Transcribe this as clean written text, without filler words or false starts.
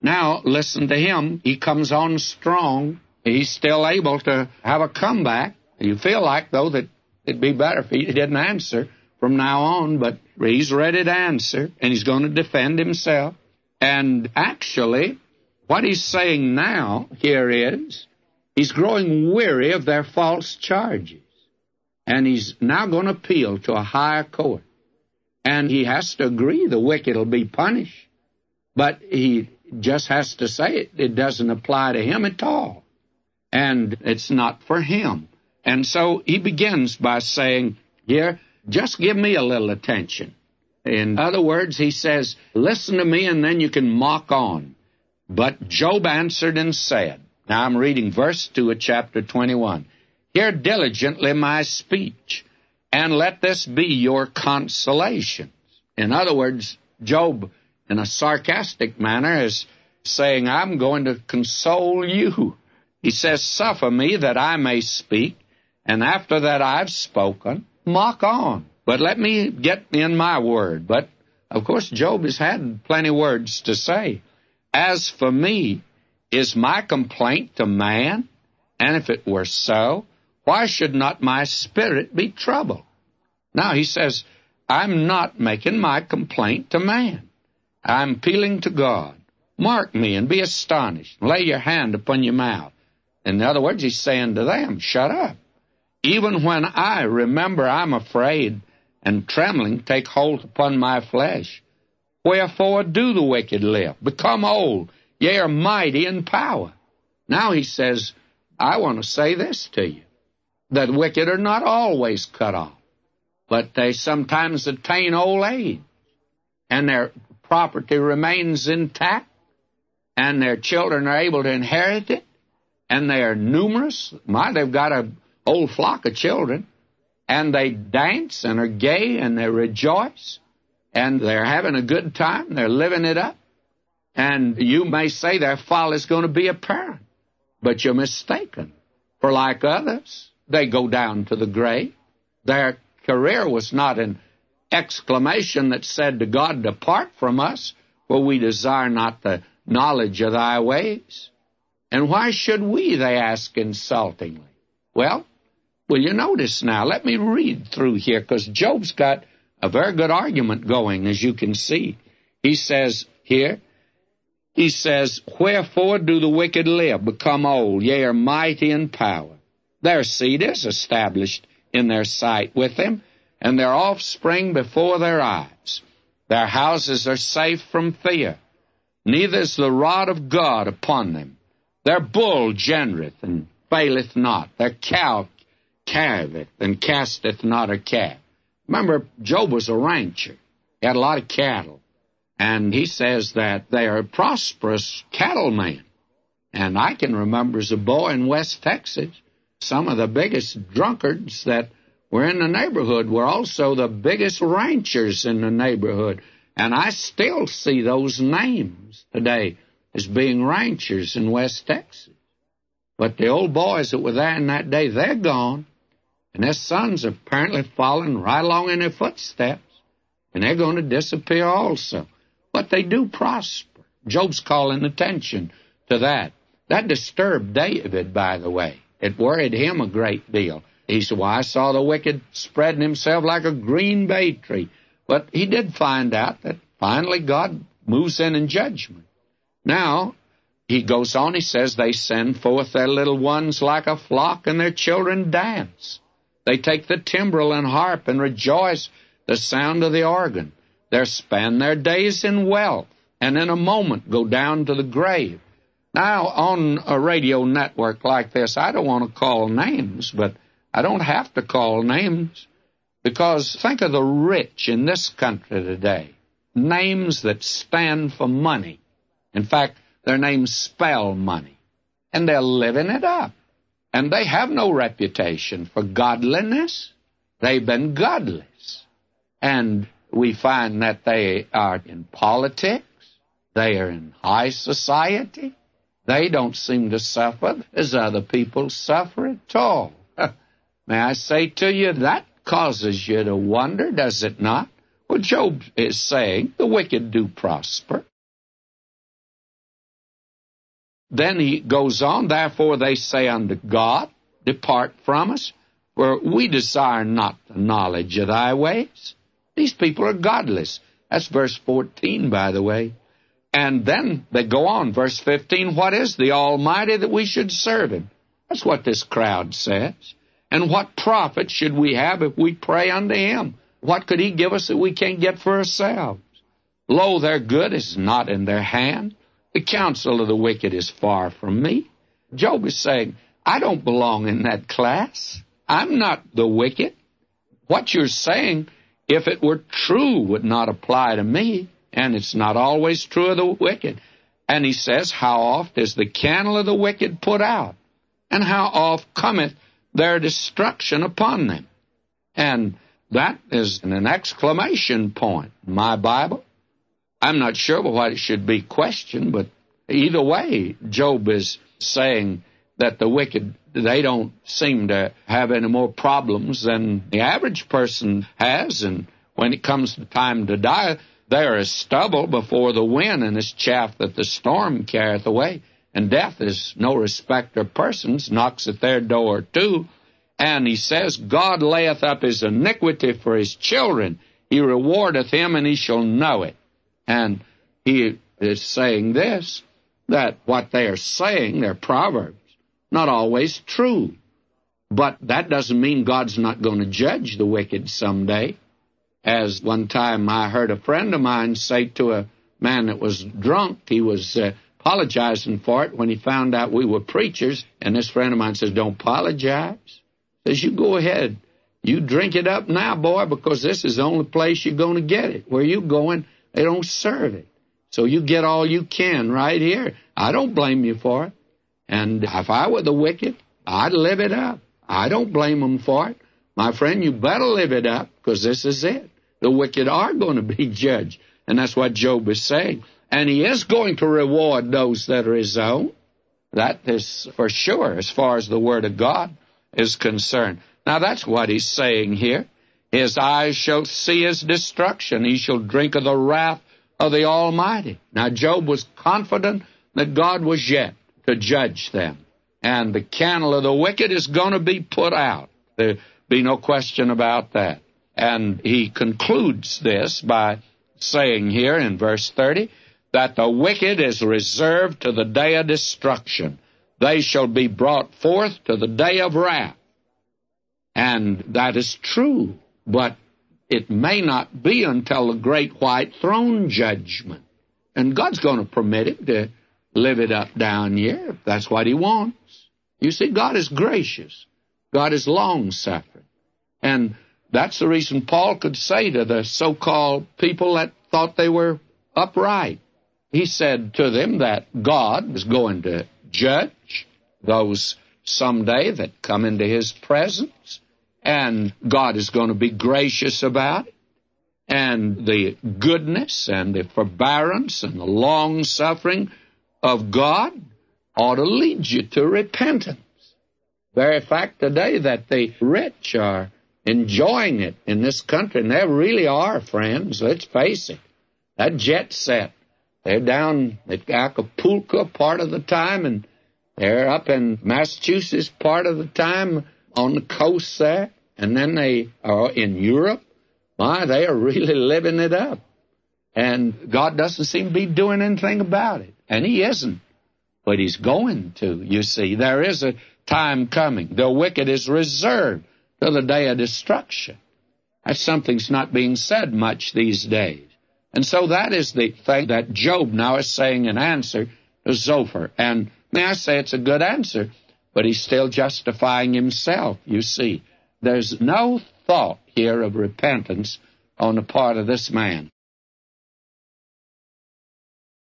Now, listen to him. He comes on strong. He's still able to have a comeback. You feel like, though, that it'd be better if he didn't answer from now on, but he's ready to answer, and he's going to defend himself. And actually, what he's saying now here is, he's growing weary of their false charges. And he's now going to appeal to a higher court. And he has to agree the wicked will be punished. But he just has to say it doesn't apply to him at all. And it's not for him. And so he begins by saying, here, just give me a little attention. In other words, he says, listen to me and then you can mock on. But Job answered and said, now I'm reading verse 2 of chapter 21. Hear diligently my speech, and let this be your consolations. In other words, Job, in a sarcastic manner, is saying, I'm going to console you. He says, suffer me that I may speak, and after that I've spoken, mock on. But let me get in my word. But, of course, Job has had plenty of words to say. As for me, is my complaint to man? And if it were so, why should not my spirit be troubled? Now, he says, I'm not making my complaint to man. I'm appealing to God. Mark me and be astonished. Lay your hand upon your mouth. In other words, he's saying to them, shut up. Even when I remember I'm afraid, and trembling take hold upon my flesh. Wherefore do the wicked live? Become old, yea, are mighty in power. Now he says, I want to say this to you, that wicked are not always cut off, but they sometimes attain old age, and their property remains intact, and their children are able to inherit it, and they are numerous. They've got an old flock of children, and they dance and are gay and they rejoice, and they're having a good time. They're living it up. And you may say their fall is going to be apparent, but you're mistaken. For like others, they go down to the grave. Their career was not an exclamation that said to God, depart from us, for we desire not the knowledge of thy ways. And why should we, they ask insultingly? Well, will you notice now? Let me read through here, because Job's got a very good argument going, as you can see. He says here, he says, wherefore do the wicked live, become old, yea, are mighty in power? Their seed is established in their sight with them, and their offspring before their eyes. Their houses are safe from fear, neither is the rod of God upon them. Their bull gendereth and faileth not. Their cow calveth and casteth not her calf. Remember, Job was a rancher. He had a lot of cattle. And he says that they are prosperous cattlemen. And I can remember as a boy in West Texas, some of the biggest drunkards that were in the neighborhood were also the biggest ranchers in the neighborhood. And I still see those names today as being ranchers in West Texas. But the old boys that were there in that day, they're gone. And their sons have apparently fallen right along in their footsteps. And they're going to disappear also. But they do prosper. Job's calling attention to that. That disturbed David, by the way. It worried him a great deal. He said, well, I saw the wicked spreading himself like a green bay tree. But he did find out that finally God moves in judgment. Now, he goes on, he says, they send forth their little ones like a flock, and their children dance. They take the timbrel and harp and rejoice the sound of the organ. They spend their days in wealth, and in a moment go down to the grave. Now, on a radio network like this, I don't want to call names, but I don't have to call names, because think of the rich in this country today. Names that stand for money. In fact, their names spell money. And they're living it up. And they have no reputation for godliness. They've been godless. And we find that they are in politics. They are in high society. They don't seem to suffer as other people suffer at all. May I say to you, that causes you to wonder, does it not? Well, Job is saying the wicked do prosper. then he goes on, therefore they say unto God, depart from us, for we desire not the knowledge of thy ways. These people are godless. That's verse 14, by the way. And then they go on, verse 15, what is the Almighty that we should serve him? That's what this crowd says. And what profit should we have if we pray unto him? What could he give us that we can't get for ourselves? Lo, their good is not in their hand. The counsel of the wicked is far from me. Job is saying, I don't belong in that class. I'm not the wicked. What you're saying, if it were true, would not apply to me, and it's not always true of the wicked. And he says, how oft is the candle of the wicked put out, and how oft cometh their destruction upon them? And that is an exclamation point in my Bible. I'm not sure what it should be questioned, but either way, Job is saying that the wicked, they don't seem to have any more problems than the average person has, and when it comes to time to die, they are as stubble before the wind and as chaff that the storm carrieth away. And death is no respecter of persons, knocks at their door too. And he says, God layeth up his iniquity for his children. He rewardeth him, and he shall know it. And he is saying this, that what they are saying, their proverbs, not always true. But that doesn't mean God's not going to judge the wicked someday. As one time I heard a friend of mine say to a man that was drunk, he was apologizing for it when he found out we were preachers, and this friend of mine says, don't apologize. Says, you go ahead. You drink it up now, boy, because this is the only place you're going to get it. Where you going, they don't serve it. So you get all you can right here. I don't blame you for it. And if I were the wicked, I'd live it up. I don't blame them for it. My friend, you better live it up, because this is it. The wicked are going to be judged. And that's what Job is saying. And he is going to reward those that are his own. That is for sure, as far as the Word of God is concerned. Now, that's what he's saying here. His eyes shall see his destruction. He shall drink of the wrath of the Almighty. Now, Job was confident that God was yet to judge them. And the candle of the wicked is going to be put out. There be no question about that. And he concludes this by saying here in verse 30, that the wicked is reserved to the day of destruction. They shall be brought forth to the day of wrath. And that is true, but it may not be until the great white throne judgment. And God's going to permit him to live it up down here, if that's what he wants. You see, God is gracious. God is long-suffering. And that's the reason Paul could say to the so-called people that thought they were upright, he said to them that God is going to judge those someday that come into his presence, and God is going to be gracious about it. And the goodness and the forbearance and the long-suffering of God ought to lead you to repentance. Very fact today that the rich are enjoying it in this country, and they really are, friends. Let's face it. That jet set, they're down at Acapulco part of the time, and they're up in Massachusetts part of the time on the coast there, and then they are in Europe. My, they are really living it up. And God doesn't seem to be doing anything about it. And he isn't. But he's going to, you see. There is a time coming. The wicked is reserved till the day of destruction. That's something's not being said much these days. And so that is the thing that Job now is saying in answer to Zophar. And may I say it's a good answer, but he's still justifying himself, you see. There's no thought here of repentance on the part of this man.